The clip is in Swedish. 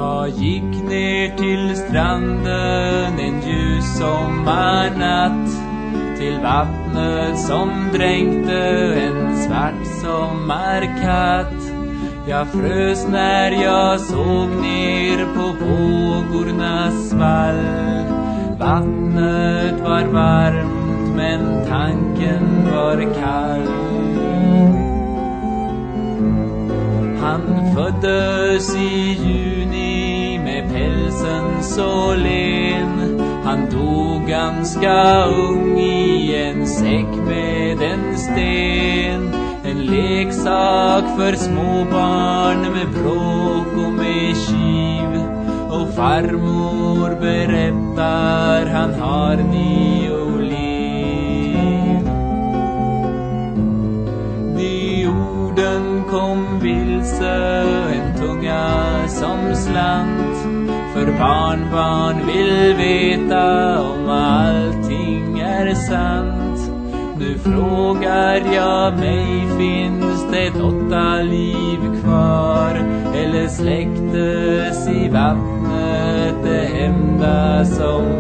Jag gick ner till stranden en ljus sommarnatt, till vattnet som dränkte en svart sommarkatt. Jag frös när jag såg ner på vågornas svall. Vattnet var varmt men tanken var kall. Han föddes i juni med pälsen så len. Han dog ganska ung i en säck med en sten. En leksak för små barn med bråk och med kiv. Och farmor berättar han har 9 liv. De orden kom vilse, en tunga som slant. För barnbarn vill veta om allting är sant. Nu frågar jag mig, finns det 8 liv kvar? Eller släcktes i vattnet det enda som